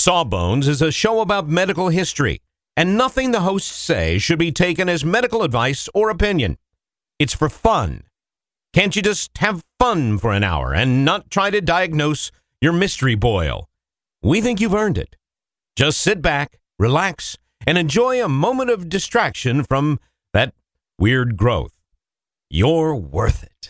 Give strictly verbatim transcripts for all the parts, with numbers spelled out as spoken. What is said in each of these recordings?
Sawbones is a show about medical history, and nothing the hosts say should be taken as medical advice or opinion. It's for fun. Can't you just have fun for an hour and not try to diagnose your mystery boil? We think you've earned it. Just sit back, relax, and enjoy a moment of distraction from that weird growth. You're worth it.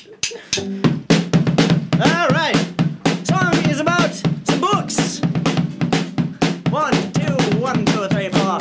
All right. Song is about some books. One, two, one, two, three, four.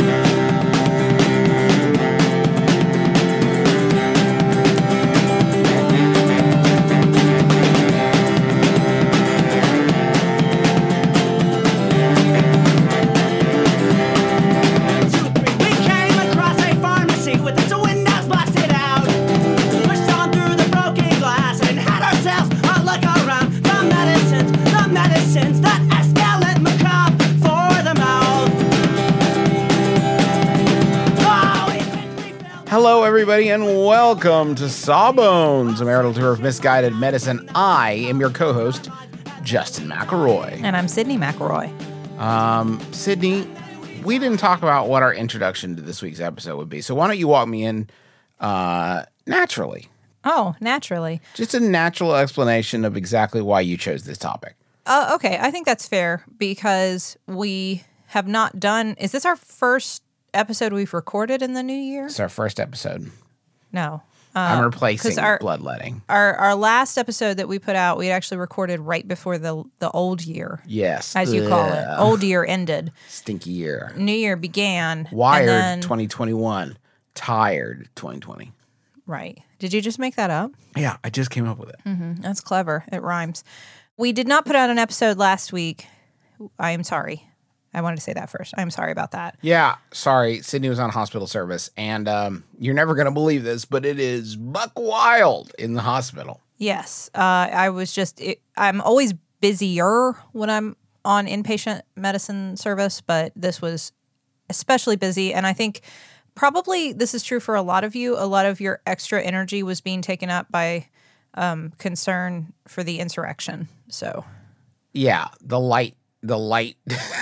Hello, everybody, and welcome to Sawbones, a marital tour of misguided medicine. I am your co-host, Justin McElroy. And I'm Sydney McElroy. Um, Sydney, we didn't talk about what our introduction to this week's episode would be, so why don't you walk me in uh, naturally? Oh, naturally. Just a natural explanation of exactly why you chose this topic. Uh, okay, I think that's fair because we have not done... Is this our first episode we've recorded in the new year? It's our first episode. No. Uh, I'm replacing our, bloodletting. Our our last episode that we put out, we actually recorded right before the the old year. Yes. As you Ugh. call it. Old year ended. Stinky year. New year began. Wired then, twenty twenty-one. Tired twenty twenty. Right. Did you just make that up? Yeah, I just came up with it. Mm-hmm. That's clever. It rhymes. We did not put out an episode last week. I am sorry. I wanted to say that first. I'm sorry about that. Yeah, sorry. Sydney was on hospital service, and um, you're never going to believe this, but it is buck wild in the hospital. Yes. Uh, I was just, it, I'm always busier when I'm on inpatient medicine service, but this was especially busy. And I think probably this is true for a lot of you. A lot of your extra energy was being taken up by um, concern for the insurrection. So, yeah, the light, the light.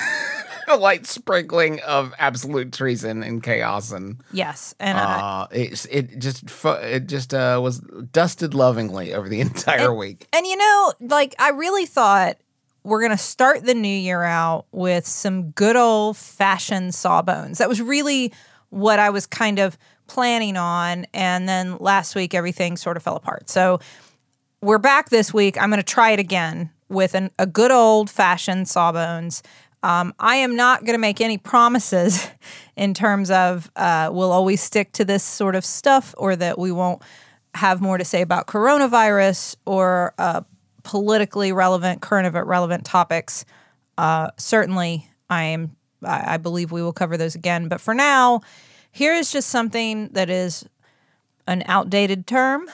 A light sprinkling of absolute treason and chaos, and yes, and uh, I, it it just fu- it just uh, was dusted lovingly over the entire and, week. And you know, like I really thought we're gonna start the new year out with some good old fashioned Sawbones. That was really what I was kind of planning on, and then last week everything sort of fell apart. So we're back this week. I'm gonna try it again with an, a good old fashioned Sawbones. Um, I am not going to make any promises in terms of uh, we'll always stick to this sort of stuff or that we won't have more to say about coronavirus or uh, politically relevant, current event relevant topics. Uh, certainly, I am. I, I believe we will cover those again. But for now, here is just something that is an outdated term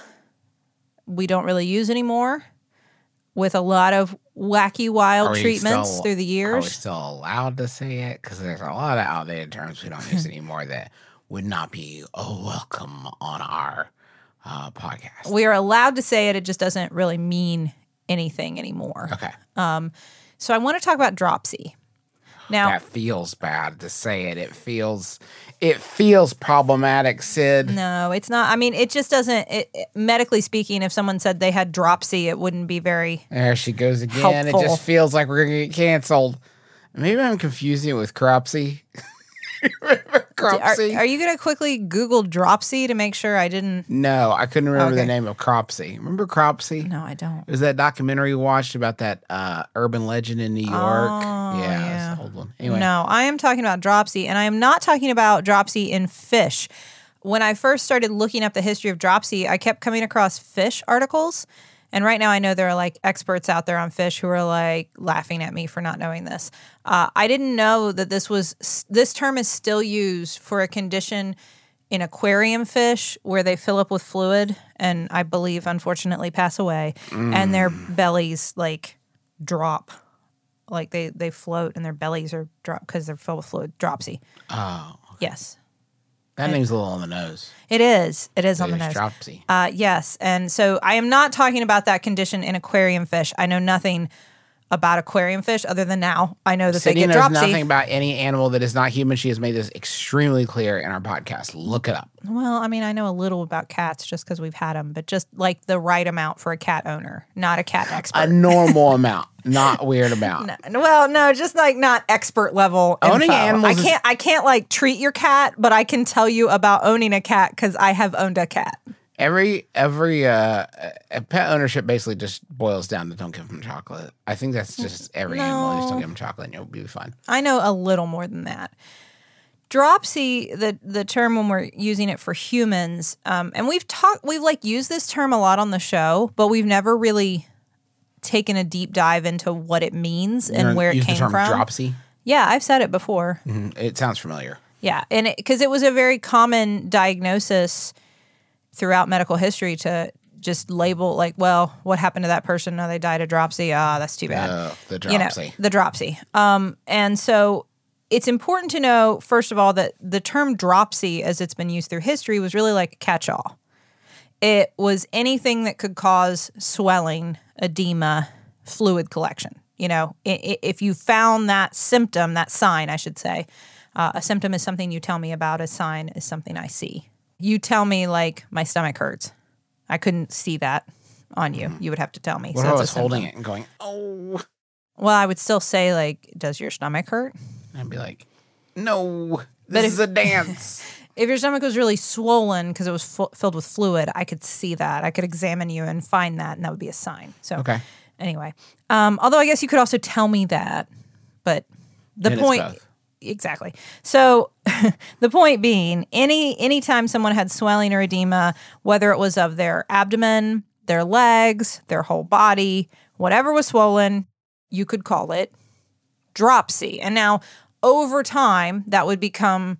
we don't really use anymore, with a lot of wacky, wild treatments still, through the years. Are we still allowed to say it? Because there's a lot of outdated terms we don't use anymore that would not be oh, welcome on our uh, podcast. We are allowed to say it. It just doesn't really mean anything anymore. Okay. Um, so I want to talk about dropsy. Now, that feels bad to say it. It feels, it feels problematic, Sid. No, it's not. I mean, it just doesn't. It, it, medically speaking, if someone said they had dropsy, it wouldn't be very. There she goes again. Helpful. It just feels like we're gonna get canceled. Maybe I'm confusing it with cropsy. Cropsy. Are, are you going to quickly Google dropsy to make sure I didn't? No, I couldn't remember Okay. the name of Cropsy. Remember Cropsy? No, I don't. It was that documentary we watched about that uh, urban legend in New York. Oh, yeah, yeah. It's an old one. Anyway. No, I am talking about dropsy, and I am not talking about dropsy in fish. When I first started looking up the history of dropsy, I kept coming across fish articles. And right now I know there are like experts out there on fish who are like laughing at me for not knowing this. Uh, I didn't know that this was, this term is still used for a condition in aquarium fish where they fill up with fluid and I believe unfortunately pass away mm. and their bellies like drop. Like they, they float and their bellies are drop because they're filled with fluid. Dropsy. Oh. Yes. That name's a little on the nose. It is. It is it on the is nose. Dropsy. Uh, yes. And so I am not talking about that condition in aquarium fish. I know nothing about aquarium fish other than now I know that Sydney they get knows dropsy. nothing about any animal that is not human. She has made this extremely clear in our podcast. Look it up. Well, I mean, I know a little about cats just because we've had them, but just like the right amount for a cat owner, not a cat expert. A normal amount, not weird amount. No, well, no, just like not expert level. Owning info. animals I is- can't. I can't like treat your cat, but I can tell you about owning a cat because I have owned a cat. Every every uh, uh, pet ownership basically just boils down to don't give them chocolate. I think that's just every animal. Just don't give them chocolate and you'll be fine. I know a little more than that. Dropsy, the the term when we're using it for humans, um, and we've talked, we've like used this term a lot on the show, but we've never really taken a deep dive into what it means and You're- where it use came the term from. Dropsy. Yeah, I've said it before. Mhm. It sounds familiar. Yeah, and because it, it was a very common diagnosis throughout medical history to just label like, well, what happened to that person? No, they died of dropsy. Ah, that's too bad. Uh, the You know, dropsy. the dropsy. Um, and so it's important to know, first of all, that the term dropsy, as it's been used through history, was really like a catch-all. It was anything that could cause swelling, edema, fluid collection. You know, i- i- if you found that symptom, that sign, I should say, uh, a symptom is something you tell me about, a sign is something I see. You tell me, like, my stomach hurts. I couldn't see that on you. You would have to tell me. What So if I that's a was holding symptom. it and going, oh? Well, I would still say, like, does your stomach hurt? I'd be like, no, But this if- is a dance. If your stomach was really swollen because it was fu- filled with fluid, I could see that. I could examine you and find that, and that would be a sign. So, Okay. anyway, um, although I guess you could also tell me that, but the And it's point both. exactly. So, the point being, any anytime someone had swelling or edema, whether it was of their abdomen, their legs, their whole body, whatever was swollen, you could call it dropsy. And now, over time, that would become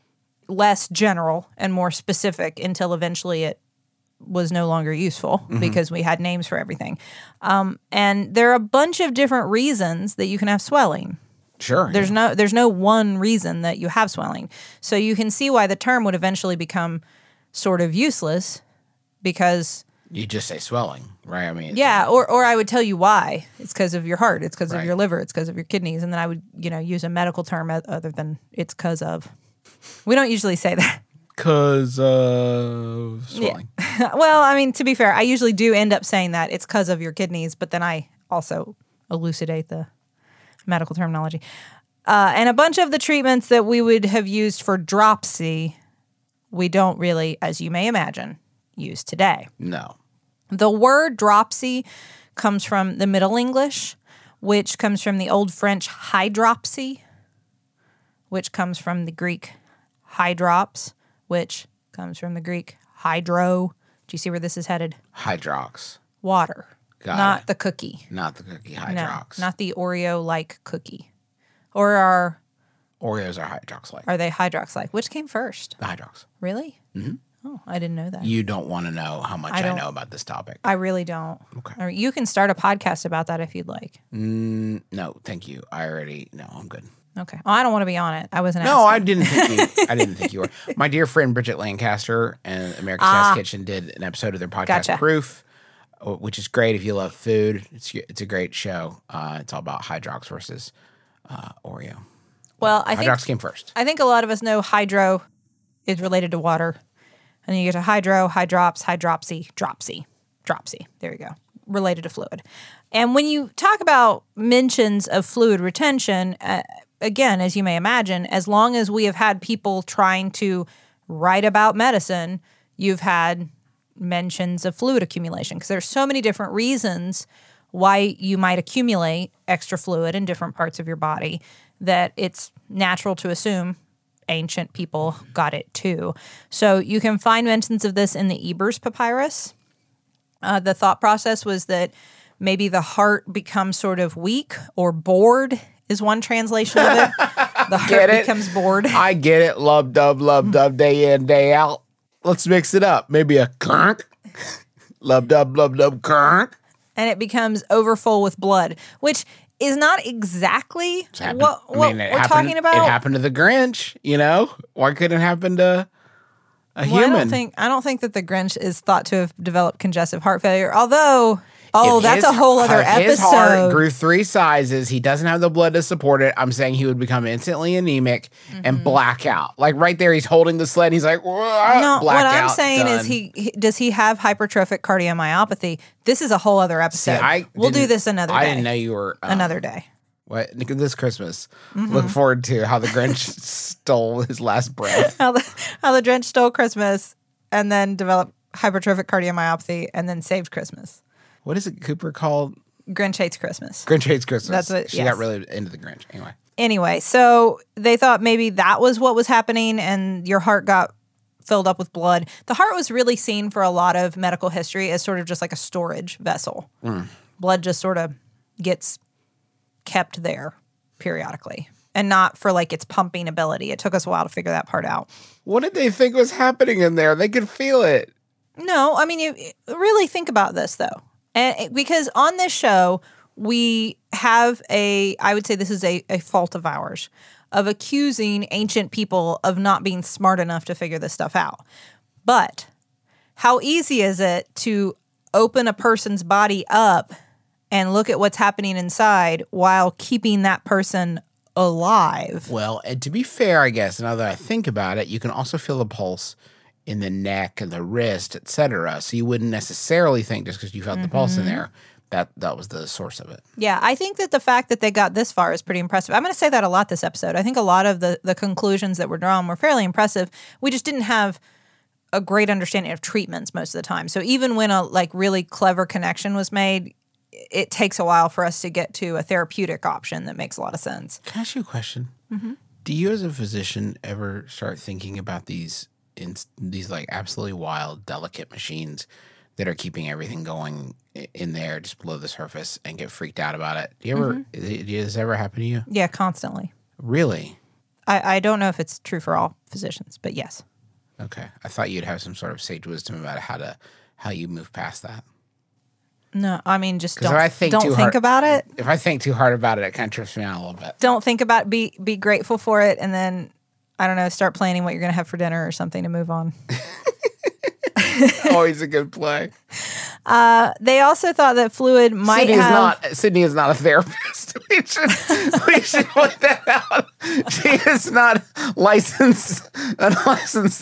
less general and more specific until eventually it was no longer useful because we had names for everything. Um, and there are a bunch of different reasons that you can have swelling. Sure. There's no there's no one reason that you have swelling. So you can see why the term would eventually become sort of useless because You just say swelling, right? I mean, yeah, or or I would tell you why. It's because of your heart, it's because Right. of your liver, it's because of your kidneys, and then I would, you know, use a medical term o- other than it's because of. We don't usually say that. because of swelling. Well, I mean, to be fair, I usually do end up saying that it's because of your kidneys, but then I also elucidate the medical terminology. Uh, and a bunch of the treatments that we would have used for dropsy, we don't really, as you may imagine, use today. No. The word dropsy comes from the Middle English, which comes from the Old French hydropsy, which comes from the Greek hydrops, which comes from the Greek hydro. Do you see where this is headed? Hydrox, Water, Got not it. the cookie. not the cookie. No, Hydrox. not the Oreo-like cookie. Or are Oreos are Hydrox like. are they Hydrox-like? Which came first? The Hydrox. Really? Mm-hmm. Oh, I didn't know that. You don't want to know how much I I, don't- know about this topic. I really don't. Okay. Or you can start a podcast about that if you'd like. Mm, no, thank you. I already no, I'm good. Okay. Oh, I don't want to be on it. I wasn't No, asking. I didn't think you. I didn't think you were. My dear friend Bridget Lancaster and America's Ah. Test Kitchen did an episode of their podcast Gotcha. Proof, uh, which is great if you love food. It's it's a great show. Uh, it's all about Hydrox versus uh, Oreo. Well, I think Hydrox came first. I think a lot of us know hydro is related to water. And then you get to hydro, hydrops, hydropsy, dropsy, dropsy. There you go. Related to fluid. And when you talk about mentions of fluid retention, uh, again, as you may imagine, as long as we have had people trying to write about medicine, you've had mentions of fluid accumulation because there's so many different reasons why you might accumulate extra fluid in different parts of your body that it's natural to assume ancient people got it too. So you can find mentions of this in the Ebers Papyrus. Uh, the thought process was that maybe the heart becomes sort of weak or bored is one translation of it. The heart Get it? becomes bored. I get it. Love dub, love dub, day in, day out. Let's mix it up. Maybe a clunk. Love dub, love dub, clunk. And it becomes overfull with blood, which is not exactly It's happened- what, I what mean, it we're happened- talking about. It happened to the Grinch, you know? Why couldn't it happen to a Well, human? I don't think I don't think that the Grinch is thought to have developed congestive heart failure. Although, he Oh, If that's his- a whole other if His heart episode. grew three sizes. He doesn't have the blood to support it. I'm saying he would become instantly anemic and black out. Like right there, he's holding the sled. And he's like, "Whoa," No, black what I'm out, saying done. is he, he does he have hypertrophic cardiomyopathy? This is a whole other See, episode. I we'll do didn't- this another day. I didn't know you were um, Another day. What this Christmas? Look forward to how the Grinch stole his last breath. How the how the Grinch stole Christmas and then developed hypertrophic cardiomyopathy and then saved Christmas. What is it Cooper called? Grinch hates Christmas. Grinch hates Christmas. That's what- she yes. got really into the Grinch. Anyway, Anyway, so they thought maybe that was what was happening and your heart got filled up with blood. The heart was really seen for a lot of medical history as sort of just like a storage vessel. Blood just sort of gets kept there periodically and not for like its pumping ability. It took us a while to figure that part out. what did they think was happening in there? They could feel it. No, I mean, you really think about this though. And it- because on this show, we have a, I would say this is a, a fault of ours, of accusing ancient people of not being smart enough to figure this stuff out. But how easy is it to open a person's body up and look at what's happening inside while keeping that person alive? Well, and to be fair, I guess now that I think about it, you can also feel the pulse in the neck and the wrist, et cetera. So you wouldn't necessarily think just because you felt the pulse in there that that was the source of it. Yeah, I think that the fact that they got this far is pretty impressive. I'm going to say that a lot this episode. I think a lot of the, the conclusions that were drawn were fairly impressive. We just didn't have a great understanding of treatments most of the time. So even when a like really clever connection was made, it takes a while for us to get to a therapeutic option that makes a lot of sense. Can I ask you a question? Do you, as a physician, ever start thinking about these in, these like absolutely wild, delicate machines that are keeping everything going i- in there just below the surface and get freaked out about it? Do you ever? Did this ever happen to you? Yeah, constantly. Really? I, I don't know if it's true for all physicians, but yes. Okay. I thought you'd have some sort of sage wisdom about how to how you move past that. No, I mean, just 'Cause don't, if I think don't too think hard- about it. If I think too hard about it, it kind of trips me out a little bit. Don't think about be be grateful for it, and then I don't know, start planning what you're going to have for dinner or something to move on. Always a good play. They also thought that fluid might Sydney is have. not. Sydney is not a therapist. We should we should point that out. She is not licensed. Unlicensed.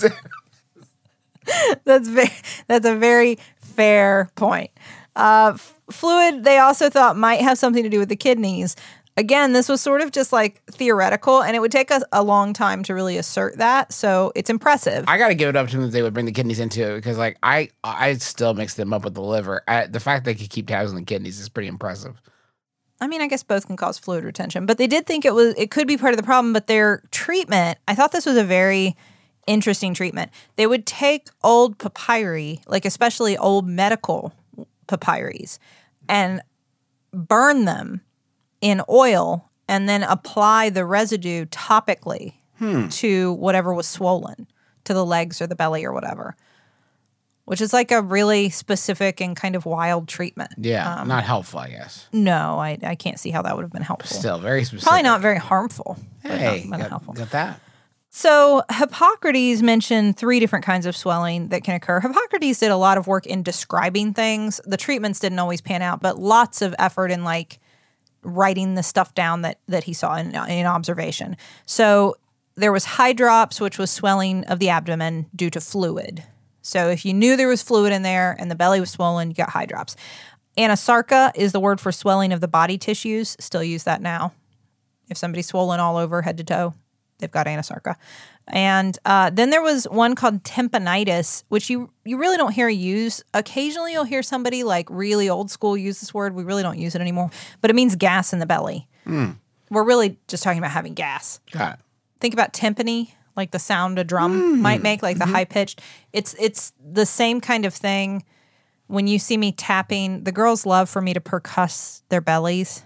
That's very, that's a very fair point. Uh, f- fluid, they also thought might have something to do with the kidneys. Again, this was sort of just like theoretical, and it would take us a long time to really assert that. So it's impressive. I got to give it up to them that they would bring the kidneys into it because, like, I I still mix them up with the liver. I, the fact they could keep tabs on the kidneys is pretty impressive. I mean, I guess both can cause fluid retention, but they did think it was it could be part of the problem. But their treatment, I thought this was a very interesting treatment. They would take old papyri, like especially old medical papyris, and burn them in oil and then apply the residue topically to whatever was swollen, to the legs or the belly or whatever, which is like a really specific and kind of wild treatment. Yeah, not helpful, I guess. No, I, I can't see how that would have been helpful. Still very specific. Probably not very harmful. but Hey, not, not got, helpful. got that. So Hippocrates mentioned three different kinds of swelling that can occur. Hippocrates did a lot of work in describing things. The treatments didn't always pan out, but lots of effort in like writing the stuff down that that he saw in, in observation. So there was hydrops, which was swelling of the abdomen due to fluid. So if you knew there was fluid in there and the belly was swollen, you got hydrops. Anasarca is the word for swelling of the body tissues. Still use that now. If somebody's swollen all over head to toe, they've got anasarca. And uh, then there was one called tympanitis, which you you really don't hear used. Occasionally you'll hear somebody like really old school use this word. We really don't use it anymore. But it means gas in the belly. We're really just talking about having gas. Got it. Think about timpani, like the sound a drum might make, like the high pitched. It's it's the same kind of thing. When you see me tapping, the girls love for me to percuss their bellies,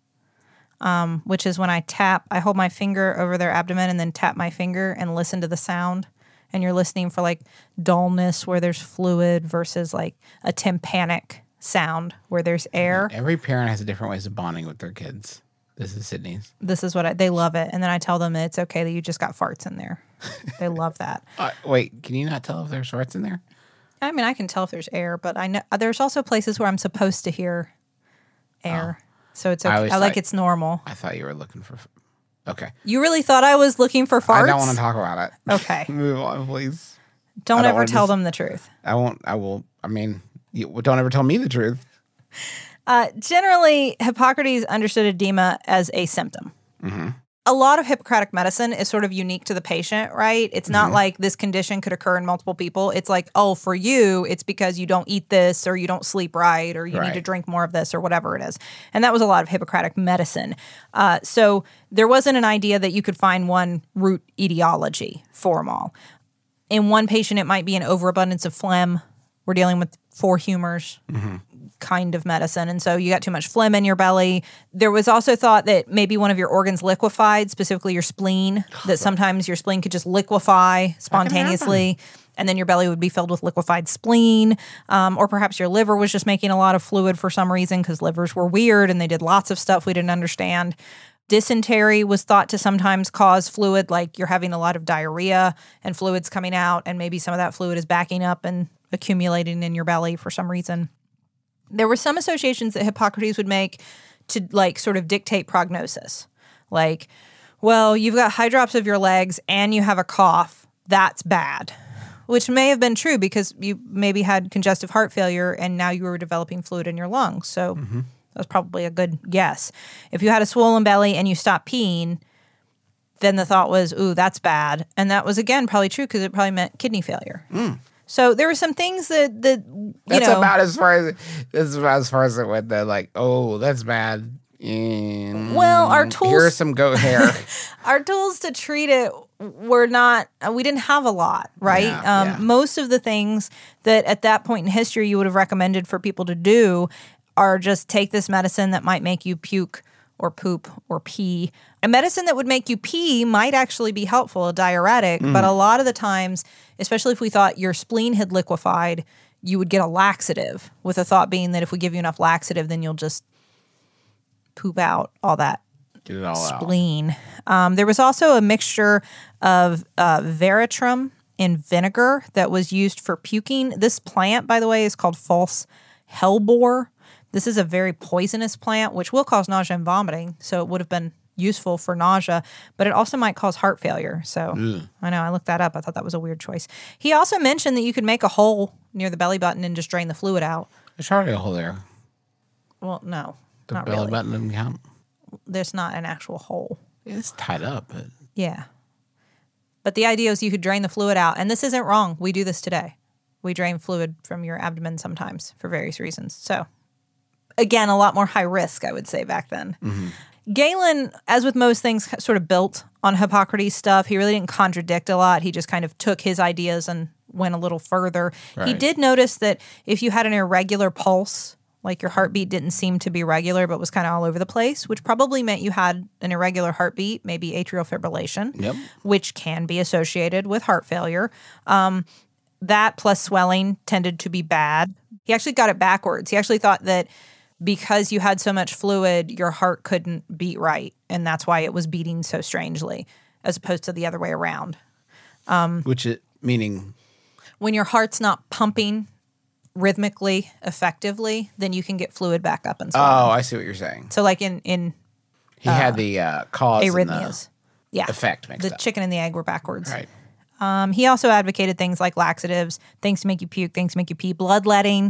um, which is when I tap, I hold my finger over their abdomen and then tap my finger and listen to the sound. And you're listening for like dullness where there's fluid versus like a tympanic sound where there's air. Every parent has a different ways of bonding with their kids. This is Sydney's. This is what I, they love it. And then I tell them that it's okay that you just got farts in there. They love that. Uh, wait, can you not tell if there's farts in there? I mean, I can tell if there's air, but I know there's also places where I'm supposed to hear air. So it's okay. I I, always like thought- it's normal. I thought you were looking for. Okay. You really thought I was looking for farts? I don't want to talk about it. Okay. Move on, please. Don't I don't ever wanna tell just- them the truth. I won't. I will. I mean, you don't ever tell me the truth. Uh, generally, Hippocrates understood edema as a symptom. Mm-hmm. A lot of Hippocratic medicine is sort of unique to the patient, right? It's not Mhm. like this condition could occur in multiple people. It's like, oh, for you, it's because you don't eat this or you don't sleep right or you need to Right. drink more of this or whatever it is. And that was a lot of Hippocratic medicine. Uh, so there wasn't an idea that you could find one root etiology for them all. In one patient, it might be an overabundance of phlegm. We're dealing with four humors. Kind of medicine. And so you got too much phlegm in your belly. There was also thought that maybe one of your organs liquefied, specifically your spleen, that sometimes your spleen could just liquefy spontaneously. And then your belly would be filled with liquefied spleen. Um, or perhaps your liver was just making a lot of fluid for some reason because livers were weird and they did lots of stuff we didn't understand. Dysentery was thought to sometimes cause fluid, like you're having a lot of diarrhea and fluids coming out, and maybe some of that fluid is backing up and accumulating in your belly for some reason. There were some associations that Hippocrates would make to like sort of dictate prognosis. Like, well, you've got high drops of your legs and you have a cough. That's bad. Which may have been true because you maybe had congestive heart failure and now you were developing fluid in your lungs. So Mm-hmm. that's probably a good guess. If you had a swollen belly and you stopped peeing, then the thought was, ooh, that's bad. And that was, again, probably true because it probably meant kidney failure. Mm. So there were some things that, that you That's know. about as far as that's about as far as it went. That like, oh, that's bad. Mm, Well, our Here tools- are some goat hair. Our tools to treat it were not, we didn't have a lot, right? Yeah, um, yeah. Most of the things that at that point in history you would have recommended for people to do are just take this medicine that might make you puke or poop or pee. A medicine that would make you pee might actually be helpful, a diuretic, but a lot of the times, especially if we thought your spleen had liquefied, you would get a laxative, with the thought being that if we give you enough laxative, then you'll just poop out all that Get it all out. spleen. Um, there was also a mixture of uh, veratrum in vinegar that was used for puking. This plant, by the way, is called false hellebore. This is a very poisonous plant, which will cause nausea and vomiting. So it would have been useful for nausea, but it also might cause heart failure. So I know I looked that up. I thought that was a weird choice. He also mentioned that you could make a hole near the belly button and just drain the fluid out. There's already a hole there. Well, no, The not belly really. button doesn't count. There's not an actual hole. It's tied up, but Yeah. But the idea is you could drain the fluid out. And this isn't wrong. We do this today. We drain fluid from your abdomen sometimes for various reasons. So, again, a lot more high risk, I would say, back then. Galen, as with most things, sort of built on Hippocrates' stuff. He really didn't contradict a lot. He just kind of took his ideas and went a little further. He Right. did notice that if you had an irregular pulse, like your heartbeat didn't seem to be regular but was kind of all over the place, which probably meant you had an irregular heartbeat, maybe atrial fibrillation, Yep. which can be associated with heart failure. Um, that plus swelling tended to be bad. He actually got it backwards. He actually thought that because you had so much fluid, your heart couldn't beat right, and that's why it was beating so strangely, as opposed to the other way around. which it meaning When your heart's not pumping rhythmically, effectively, then you can get fluid back up and swelling. oh, I see what you're saying. So like in, in He had the uh, cause and arrhythmias. Yeah. the effect mixed The up. chicken and the egg were backwards. Right. Um, he also advocated things like laxatives, things to make you puke, things to make you pee, bloodletting,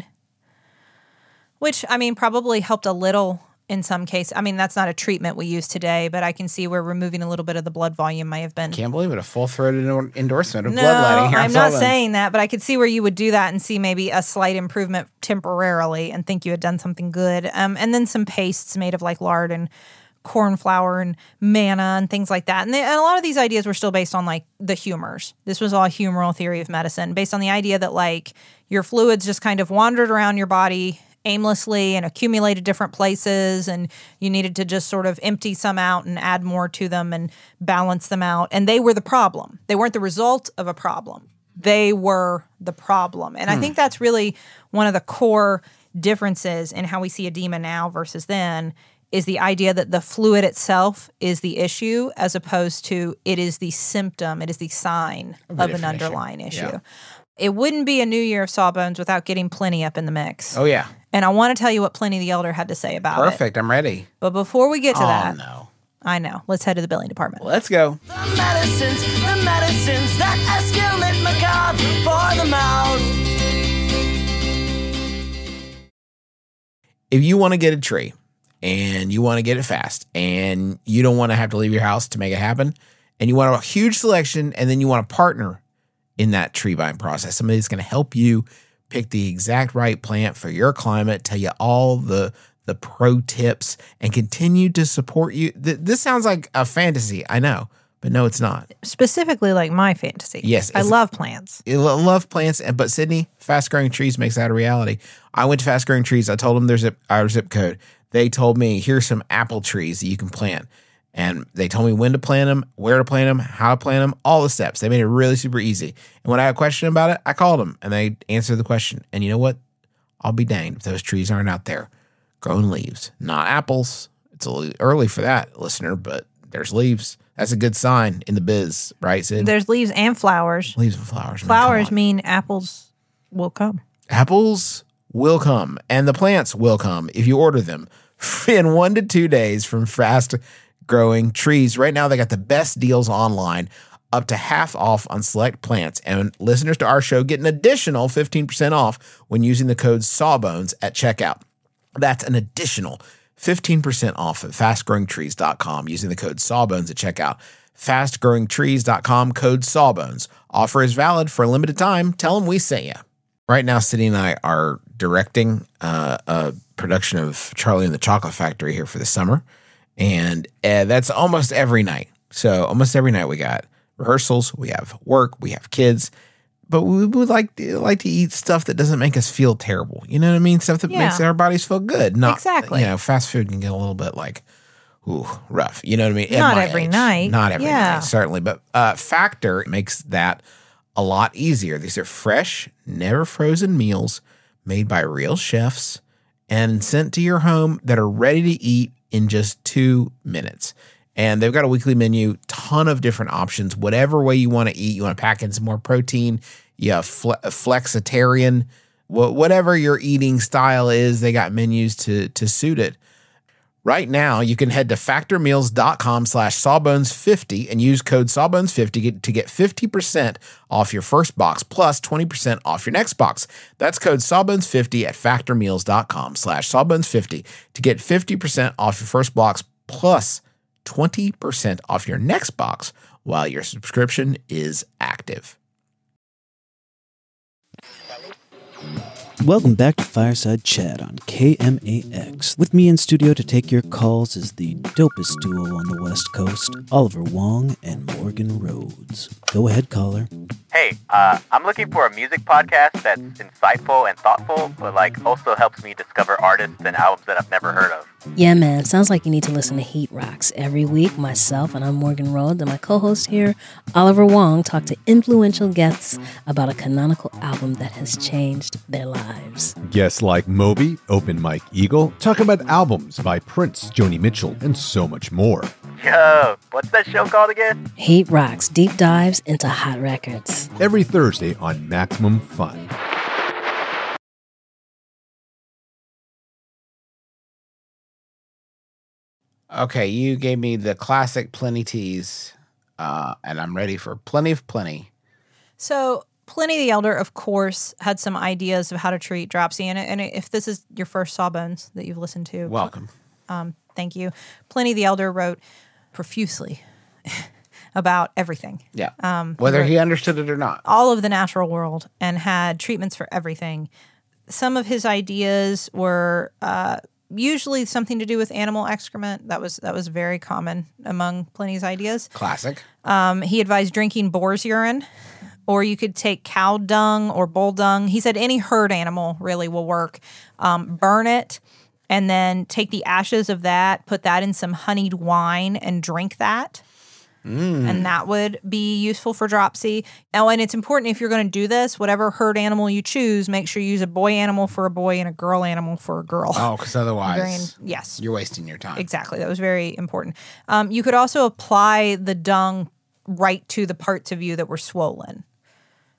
which, I mean, probably helped a little in some cases. I mean, that's not a treatment we use today, but I can see where removing a little bit of the blood volume may have been. Can't believe it. A full throated endorsement of No, bloodletting here. I'm not Sullivan. saying that, but I could see where you would do that and see maybe a slight improvement temporarily and think you had done something good. Um, and then some pastes made of like lard and corn flour and manna and things like that. And, they, and a lot of these ideas were still based on like the humors. This was all a humoral theory of medicine based on the idea that like your fluids just kind of wandered around your body aimlessly and accumulated different places, and you needed to just sort of empty some out and add more to them and balance them out. And they were the problem. They weren't the result of a problem. They were the problem. And I think that's really one of the core differences in how we see edema now versus then, is the idea that the fluid itself is the issue as opposed to it is the symptom, it is the sign of, a an different issue. underlying issue. Yeah. It wouldn't be a new year of Sawbones without getting Pliny up in the mix. Oh, yeah. And I want to tell you what Pliny the Elder had to say about it. Perfect. I'm ready. But before we get to oh, that, no. I know. Let's head to the billing department. Let's go. The medicines, the medicines that escalate macabre for the mouth. If you want to get a tree and you want to get it fast and you don't want to have to leave your house to make it happen and you want a huge selection and then you want to partner in that tree buying process, somebody that's going to help you pick the exact right plant for your climate, tell you all the the pro tips, and continue to support you. Th- this sounds like a fantasy, I know, but no, it's not. Specifically like my fantasy. Yes. I love plants. I lo- love plants, and but Sydney, Fast Growing Trees makes that a reality. I went to Fast Growing Trees. I told them their zip, our zip code. They told me, here's some apple trees that you can plant. And they told me when to plant them, where to plant them, how to plant them, all the steps. They made it really super easy. And when I had a question about it, I called them, and they answered the question. And you know what? I'll be danged if those trees aren't out there growing leaves, not apples. It's a little early for that, listener, but there's leaves. That's a good sign in the biz, right, Sid? There's leaves and flowers. Leaves and flowers. man, Flowers come on. mean apples will come. Apples will come, and the plants will come if you order them in one to two days from Fast Growing Trees. Right now, they got the best deals online, up to half off on select plants, and listeners to our show get an additional fifteen percent off when using the code Sawbones at checkout. That's an additional fifteen percent off at fast growing trees dot com using the code Sawbones at checkout. fast growing trees dot com, code Sawbones. Offer is valid for a limited time. Tell them we sent you. Right now, Sydney and I are directing uh, a production of Charlie and the Chocolate Factory here for the summer, and uh, that's almost every night. So almost every night we got rehearsals, we have work, we have kids, but we would like to, like to eat stuff that doesn't make us feel terrible. You know what I mean? Stuff that Yeah. makes our bodies feel good. Not, Exactly. You know, fast food can get a little bit like, ooh, rough. You know what I mean? At Not my every age. night. Not every Yeah. night, certainly. But uh, Factor makes that a lot easier. These are fresh, never frozen meals made by real chefs and sent to your home that are ready to eat in just two minutes. And they've got a weekly menu, ton of different options, whatever way you want to eat. You want to pack in some more protein, you have fle- flexitarian, wh- whatever your eating style is, they got menus to, to suit it. Right now, you can head to factormeals.com slash sawbones50 and use code sawbones50 to get fifty percent off your first box plus twenty percent off your next box. That's code sawbones50 at factormeals.com slash sawbones50 to get fifty percent off your first box plus twenty percent off your next box while your subscription is active. Welcome back to Fireside Chat on K M A X. With me in studio to take your calls is the dopest duo on the West Coast, Oliver Wong and Morgan Rhodes. Go ahead, caller. Hey, uh, I'm looking for a music podcast that's insightful and thoughtful, but like also helps me discover artists and albums that I've never heard of. Yeah, man. Sounds like you need to listen to Heat Rocks. Every week, myself, and I'm Morgan Rhodes, and my co-host here, Oliver Wong, talk to influential guests about a canonical album that has changed their lives. Guests like Moby, Open Mike Eagle, talk about albums by Prince, Joni Mitchell, and so much more. Yo, what's that show called again? Heat Rocks, deep dives into hot records. Every Thursday on Maximum Fun. Okay, you gave me the classic Plenty tease, uh, and I'm ready for plenty of plenty. So Pliny the Elder, of course, had some ideas of how to treat dropsy. And, and if this is your first Sawbones that you've listened to, Welcome. um, thank you. Pliny the Elder wrote profusely about everything, Yeah. Um, Whether right. he understood it or not. all of the natural world, and had treatments for everything. Some of his ideas were uh, usually something to do with animal excrement. That was that was very common among Pliny's ideas. Classic. Um, he advised drinking boar's urine, or you could take cow dung or bull dung. He said any herd animal really will work. Um, burn it, and then take the ashes of that, put that in some honeyed wine, and drink that. Mm. And that would be useful for dropsy. Oh, and it's important if you're going to do this, whatever herd animal you choose, make sure you use a boy animal for a boy and a girl animal for a girl. Oh, because Very- otherwise yes. you're wasting your time. Exactly. That was very important. Um, you could also apply the dung right to the parts of you that were swollen.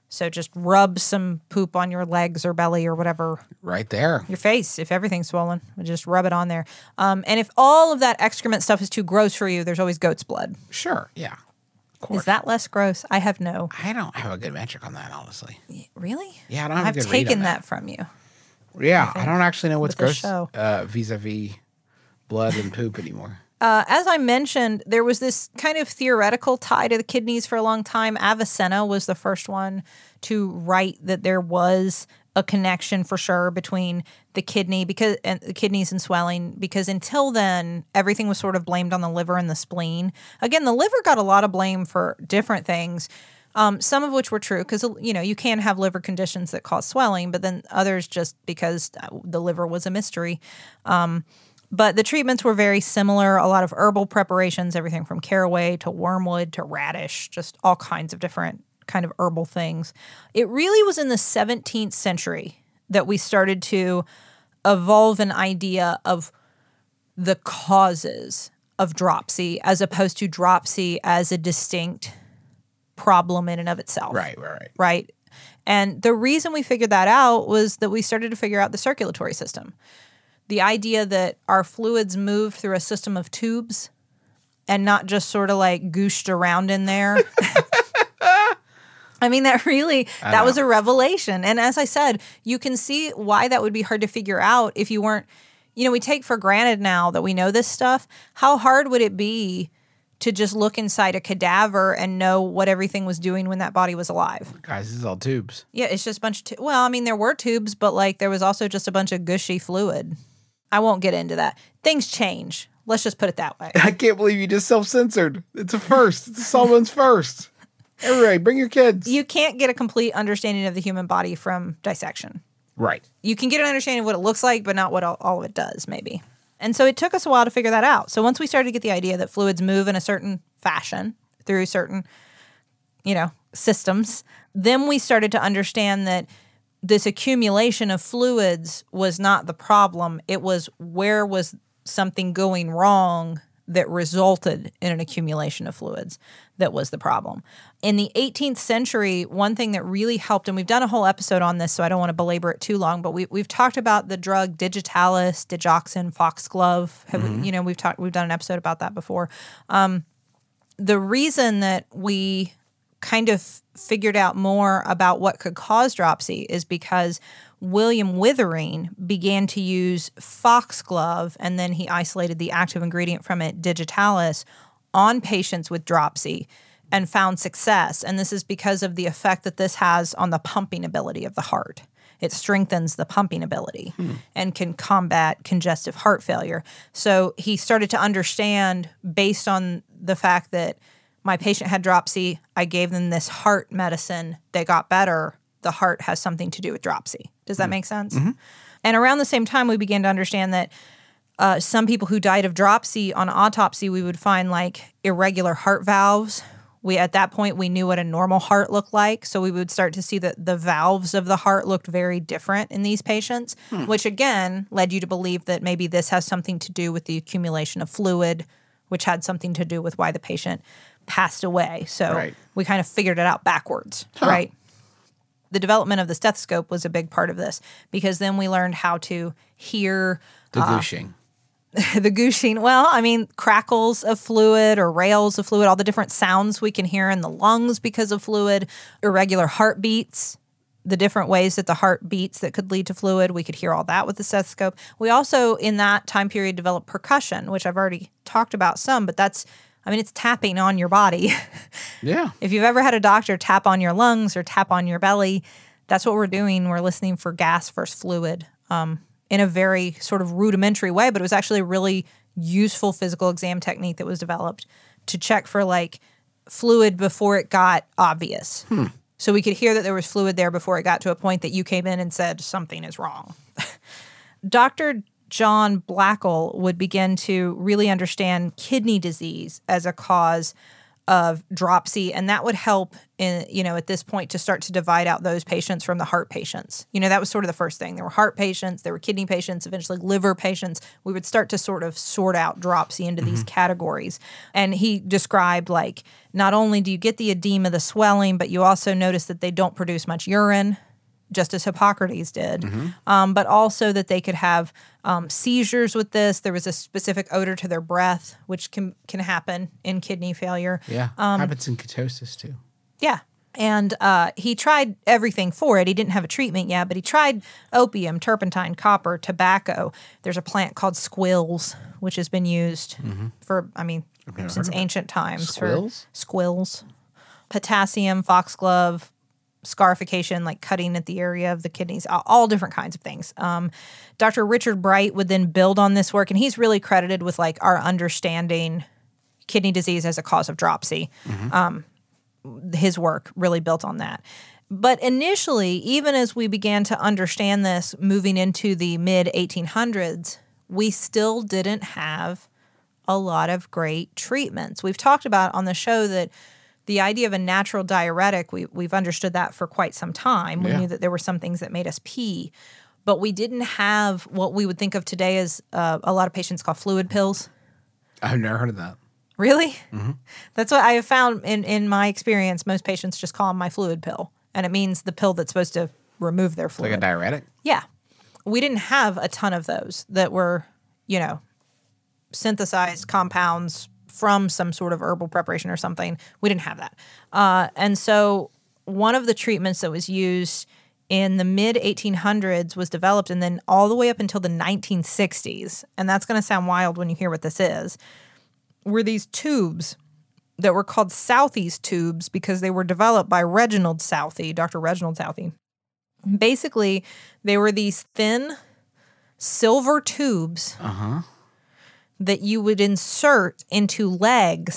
So just rub some poop on your legs or belly or whatever. Right there. Your face, if everything's swollen, just rub it on there. Um, and if all of that excrement stuff is too gross for you, there's always goat's blood. Sure, yeah. Of course. Is that less gross? I have no. I don't have a good metric on that, honestly. Really? Yeah, I don't have a I've good read taken on that that. from you. Yeah, I don't actually know what's with the gross show. uh, vis-a-vis blood and poop anymore. Uh, as I mentioned, there was this kind of theoretical tie to the kidneys for a long time. Avicenna was the first one to write that there was a connection for sure between the kidney because and the kidneys and swelling, because until then everything was sort of blamed on the liver and the spleen. Again, the liver got a lot of blame for different things. Um, some of which were true because, you know, you can have liver conditions that cause swelling, but then others just because the liver was a mystery. Um, but the treatments were very similar, a lot of herbal preparations, everything from caraway to wormwood to radish, just all kinds of different kind of herbal things. It really was in the seventeenth century that we started to evolve an idea of the causes of dropsy as opposed to dropsy as a distinct problem in and of itself. Right, right, right. Right. And the reason we figured that out was that we started to figure out the circulatory system. The idea that our fluids moved through a system of tubes and not just sort of like gooshed around in there. I mean, that really, I that know. was a revelation. And as I said, you can see why that would be hard to figure out if you weren't, you know, we take for granted now that we know this stuff. How hard would it be to just look inside a cadaver and know what everything was doing when that body was alive? Guys, this is all tubes. Yeah, it's just a bunch of, tu- well, I mean, there were tubes, but like there was also just a bunch of gushy fluid. I won't get into that. Things change. Let's just put it that way. I can't believe you just self-censored. It's a first. It's a Solomon's first. Everybody, bring your kids. You can't get a complete understanding of the human body from dissection. Right. You can get an understanding of what it looks like, but not what all, all of it does, maybe. And so it took us a while to figure that out. So once we started to get the idea that fluids move in a certain fashion through certain, you know, systems, then we started to understand that this accumulation of fluids was not the problem. It was where was something going wrong that resulted in an accumulation of fluids that was the problem. In the eighteenth century, one thing that really helped, and we've done a whole episode on this, so I don't want to belabor it too long, but we, we've talked about the drug digitalis, digoxin, foxglove. Have we, you know, we've talked, we've done an episode about that before. Um, the reason that we kind of figured out more about what could cause dropsy is because William Withering began to use foxglove, and then he isolated the active ingredient from it, digitalis, on patients with dropsy and found success. And this is because of the effect that this has on the pumping ability of the heart. It strengthens the pumping ability hmm. and can combat congestive heart failure. So he started to understand, based on the fact that my patient had dropsy, I gave them this heart medicine, they got better, the heart has something to do with dropsy. Does that mm. make sense? Mm-hmm. And around the same time, we began to understand that uh, some people who died of dropsy, on autopsy, we would find like irregular heart valves. We at that point, we knew what a normal heart looked like. So we would start to see that the valves of the heart looked very different in these patients, hmm. which again led you to believe that maybe this has something to do with the accumulation of fluid, which had something to do with why the patient passed away. So right. we kind of figured it out backwards, huh. right? The development of the stethoscope was a big part of this because then we learned how to hear the uh, gooshing. the gooshing. Well, I mean, crackles of fluid or rails of fluid, all the different sounds we can hear in the lungs because of fluid, irregular heartbeats, the different ways that the heart beats that could lead to fluid. We could hear all that with the stethoscope. We also, in that time period, developed percussion, which I've already talked about some, but that's, I mean, it's tapping on your body. Yeah. If you've ever had a doctor tap on your lungs or tap on your belly, that's what we're doing. We're listening for gas versus fluid um, in a very sort of rudimentary way, but it was actually a really useful physical exam technique that was developed to check for like fluid before it got obvious. Hmm. So we could hear that there was fluid there before it got to a point that you came in and said something is wrong. Doctor John Blackall would begin to really understand kidney disease as a cause of dropsy, and that would help in, you know, at this point to start to divide out those patients from the heart patients. You know, that was sort of the first thing. There were heart patients, there were kidney patients, eventually liver patients. We would start to sort of sort out dropsy into mm-hmm. these categories. And he described, like, not only do you get the edema, the swelling, but you also notice that they don't produce much urine, just as Hippocrates did, mm-hmm. um, but also that they could have um, seizures with this. There was a specific odor to their breath, which can can happen in kidney failure. Yeah, um, happens in ketosis too. Yeah, and uh, he tried everything for it. He didn't have a treatment yet, but he tried opium, turpentine, copper, tobacco. There's a plant called squills, which has been used mm-hmm. for, I mean, since ancient times. Squills? For squills. Potassium, foxglove, scarification, like cutting at the area of the kidneys, all different kinds of things. Um, Doctor Richard Bright would then build on this work, and he's really credited with like our understanding kidney disease as a cause of dropsy. Mm-hmm. Um, his work really built on that. But initially, even as we began to understand this moving into the mid eighteen hundreds, we still didn't have a lot of great treatments. We've talked about on the show that the idea of a natural diuretic, we, we've understood that for quite some time. We yeah. knew that there were some things that made us pee, but we didn't have what we would think of today as uh, a lot of patients call fluid pills. I've never heard of that. Really? Mm-hmm. That's what I have found in, in my experience. Most patients just call them my fluid pill, and it means the pill that's supposed to remove their fluid. Like a diuretic? Yeah. We didn't have a ton of those that were, you know, synthesized compounds from some sort of herbal preparation or something. We didn't have that. Uh, and so one of the treatments that was used in the mid eighteen hundreds was developed, and then all the way up until the nineteen sixties, and that's going to sound wild when you hear what this is, were these tubes that were called Southey's tubes because they were developed by Reginald Southey, Doctor Reginald Southey. Basically, they were these thin silver tubes uh-huh. that you would insert into legs.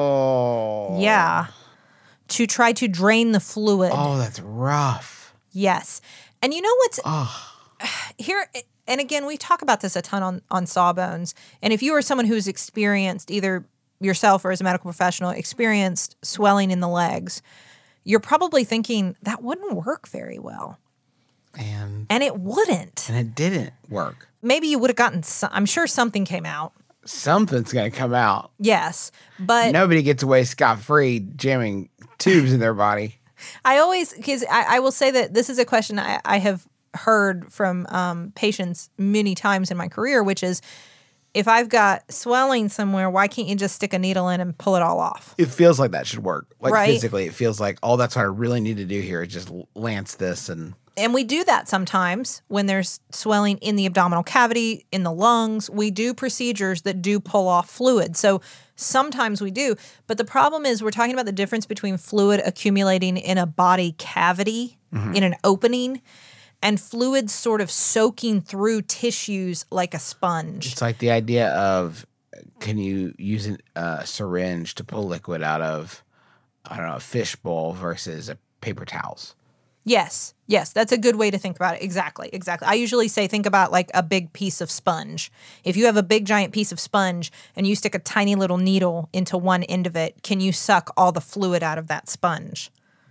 Oh. Yeah. To try to drain the fluid. Oh, that's rough. Yes. And you know what's oh. here, and again, we talk about this a ton on, on Sawbones. And if you are someone who's experienced, either yourself or as a medical professional, experienced swelling in the legs, you're probably thinking, that wouldn't work very well. And, and it wouldn't. And it didn't work. Maybe you would have gotten, some, I'm sure something came out. Something's going to come out. Yes, but nobody gets away scot-free jamming tubes in their body. I always, because I, I will say that this is a question I, I have heard from um, patients many times in my career, which is, if I've got swelling somewhere, why can't you just stick a needle in and pull it all off? It feels like that should work. Like right? physically, it feels like, oh, that's what I really need to do here is just lance this. And And we do that sometimes when there's swelling in the abdominal cavity, in the lungs. We do procedures that do pull off fluid. So sometimes we do. But the problem is we're talking about the difference between fluid accumulating in a body cavity, mm-hmm. in an opening, and fluid sort of soaking through tissues like a sponge. It's like the idea of, can you use a uh, syringe to pull liquid out of, I don't know, a fish bowl versus a paper towels? Yes. Yes. That's a good way to think about it. Exactly. Exactly. I usually say think about like a big piece of sponge. If you have a big giant piece of sponge and you stick a tiny little needle into one end of it, can you suck all the fluid out of that sponge?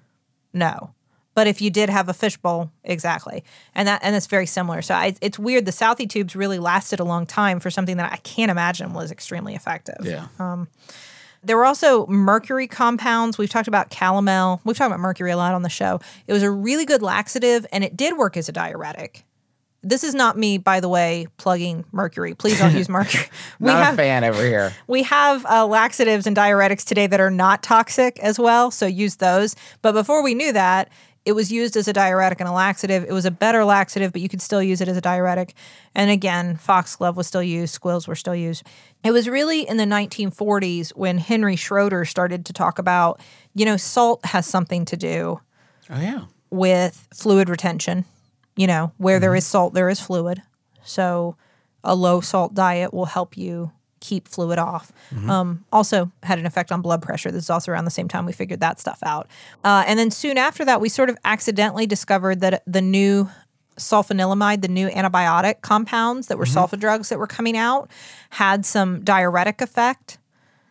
No. But if you did have a fishbowl, exactly. And that and it's very similar. So I, it's weird. The Southey tubes really lasted a long time for something that I can't imagine was extremely effective. Yeah. Um, there were also mercury compounds. We've talked about calomel. We've talked about mercury a lot on the show. It was a really good laxative, and it did work as a diuretic. This is not me, by the way, plugging mercury. Please don't use mercury. We not have, a fan over here. We have uh, laxatives and diuretics today that are not toxic as well, so use those. But before we knew that, it was used as a diuretic and a laxative. It was a better laxative, but you could still use it as a diuretic. And again, foxglove was still used. Squills were still used. It was really in the nineteen forties when Henry Schroeder started to talk about, you know, salt has something to do oh, yeah. with fluid retention. You know, where mm-hmm. there is salt, there is fluid. So a low salt diet will help you keep fluid off. Mm-hmm. Um, also had an effect on blood pressure. This is also around the same time we figured that stuff out. Uh, and then soon after that, we sort of accidentally discovered that the new sulfanilamide, the new antibiotic compounds that were mm-hmm. sulfa drugs that were coming out, had some diuretic effect.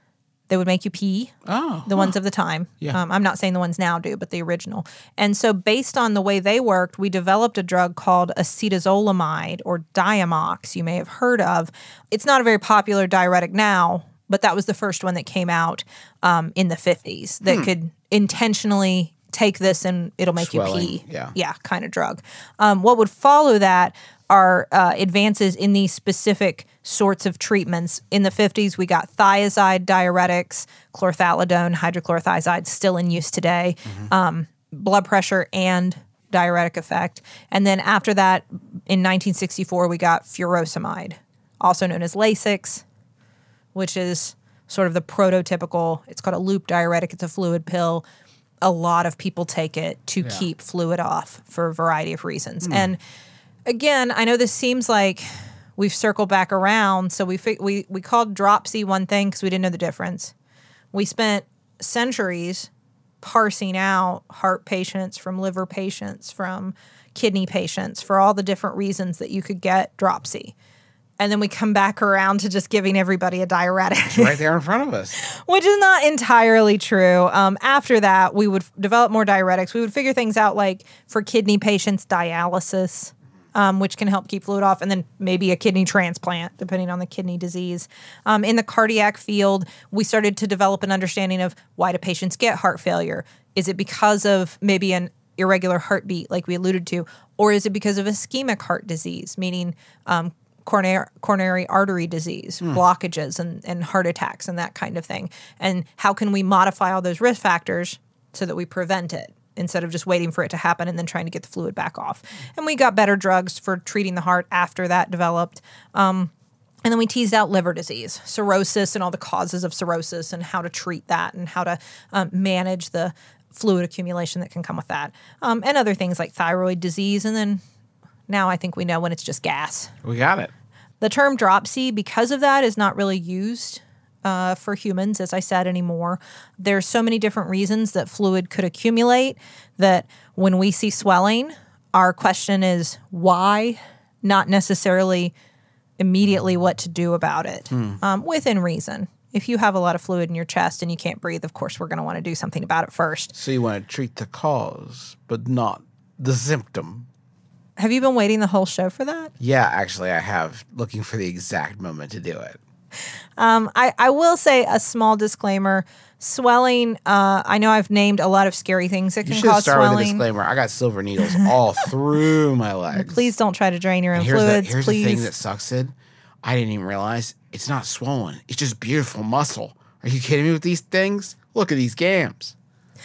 They would make you pee. Oh, the ones of the time. Yeah. Um, I'm not saying the ones now do, but the original. And so based on the way they worked, we developed a drug called acetazolamide or Diamox, you may have heard of. It's not a very popular diuretic now, but that was the first one that came out um, in the fifties that Hmm. could intentionally take this and it'll make Swelling, you pee. yeah. Yeah, kind of drug. Um, what would follow that are uh, advances in these specific sorts of treatments. In the fifties, we got thiazide diuretics, chlorthalidone, hydrochlorothiazide, still in use today, um, blood pressure and diuretic effect. And then after that, in nineteen sixty-four, we got furosemide, also known as Lasix, which is sort of the prototypical, it's called a loop diuretic. It's a fluid pill. A lot of people take it to keep fluid off for a variety of reasons. And again, I know this seems like we've circled back around. So we fi- we we called dropsy one thing because we didn't know the difference. We spent centuries parsing out heart patients from liver patients, from kidney patients, for all the different reasons that you could get dropsy. And then we come back around to just giving everybody a diuretic. right there in front of us. Which is not entirely true. Um, after that, we would develop more diuretics. We would figure things out like for kidney patients, dialysis, um, which can help keep fluid off, and then maybe a kidney transplant, depending on the kidney disease. Um, in the cardiac field, we started to develop an understanding of why do patients get heart failure? Is it because of maybe an irregular heartbeat, like we alluded to, or is it because of ischemic heart disease, meaning um, coronary, coronary artery disease, blockages and, and heart attacks and that kind of thing? And how can we modify all those risk factors so that we prevent it instead of just waiting for it to happen and then trying to get the fluid back off? And we got better drugs for treating the heart after that developed. Um, and then we teased out liver disease, cirrhosis, and all the causes of cirrhosis and how to treat that and how to um, manage the fluid accumulation that can come with that. Um, and other things like thyroid disease. And then now I think we know when it's just gas. We got it. The term dropsy, because of that, is not really used uh, for humans, as I said, anymore. There's so many different reasons that fluid could accumulate that when we see swelling, our question is why, not necessarily immediately what to do about it, um, within reason. If you have a lot of fluid in your chest and you can't breathe, of course, we're going to want to do something about it first. So you want to treat the cause, but not the symptom. Have you been waiting the whole show for that? Yeah, actually, I have, looking for the exact moment to do it. Um, I, I will say a small disclaimer. Swelling, uh, I know I've named a lot of scary things that You can should cause start with a swelling. disclaimer. I got silver needles all through my legs. Please don't try to drain your own And here's fluids, the, here's please. the thing that sucks, Sid. I didn't even realize it's not swollen. It's just beautiful muscle. Are you kidding me with these things? Look at these gams.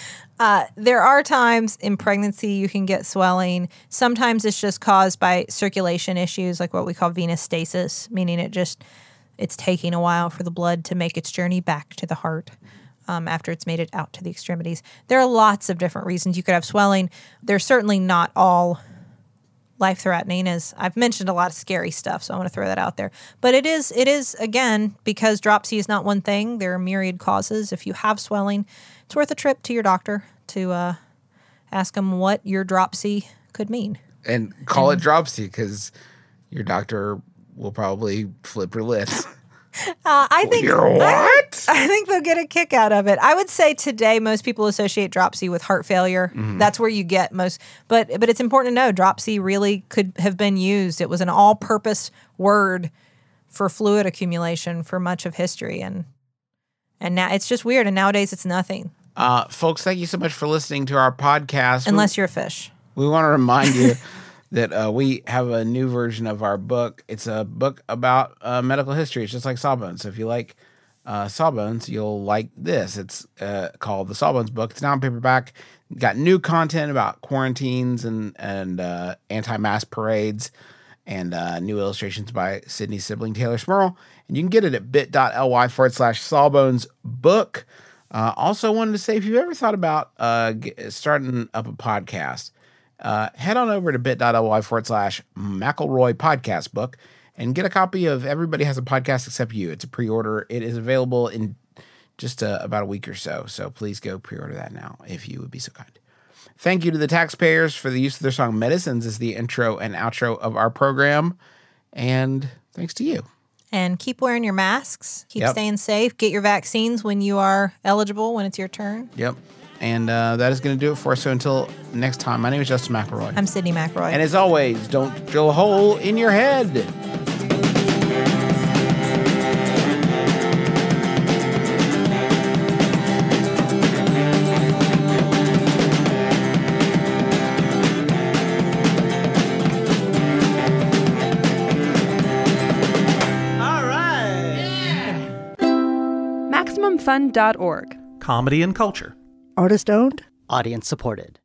Uh, there are times in pregnancy you can get swelling. Sometimes it's just caused by circulation issues, like what we call venous stasis, meaning it just it's taking a while for the blood to make its journey back to the heart um, after it's made it out to the extremities. There are lots of different reasons you could have swelling. They're certainly not all life-threatening, as I've mentioned a lot of scary stuff, so I want to throw that out there. But it is, it is again, because dropsy is not one thing. There are myriad causes. If you have swelling, it's worth a trip to your doctor to uh, ask them what your dropsy could mean. And call it dropsy because your doctor will probably flip your lid. Uh, I think You're what? I, I think they'll get a kick out of it. I would say today most people associate dropsy with heart failure. That's where you get most. But but it's important to know dropsy really could have been used. It was an all-purpose word for fluid accumulation for much of history, and and now it's just weird. And nowadays it's nothing Uh, folks, thank you so much for listening to our podcast. unless you're a fish. We want to remind you that uh, we have a new version of our book. It's a book about uh, medical history. It's just like Sawbones. So if you like uh, Sawbones, you'll like this. It's uh, called the Sawbones book. It's now in paperback. Got new content about quarantines and and uh, anti-mask parades, and uh, new illustrations by Sydney's sibling Taylor Smurl. And you can get it at bit.ly forward slash Sawbones book. Uh, also wanted to say, if you've ever thought about uh, get, starting up a podcast, uh, head on over to bit.ly forward slash McElroy podcast book and get a copy of Everybody Has a Podcast Except You. It's a pre-order. It is available in just uh, about a week or so. So please go pre-order that now if you would be so kind. Thank you to the taxpayers for the use of their song Medicines as the intro and outro of our program. And thanks to you. And keep wearing your masks. Keep Yep. staying safe. Get your vaccines when you are eligible, when it's your turn. Yep. And uh, that is going to do it for us. So until next time, my name is Justin McElroy. I'm Sydney McElroy. And as always, don't drill a hole in your head. All right. Maximum Fun dot org. Comedy and culture. Artist owned. Audience supported.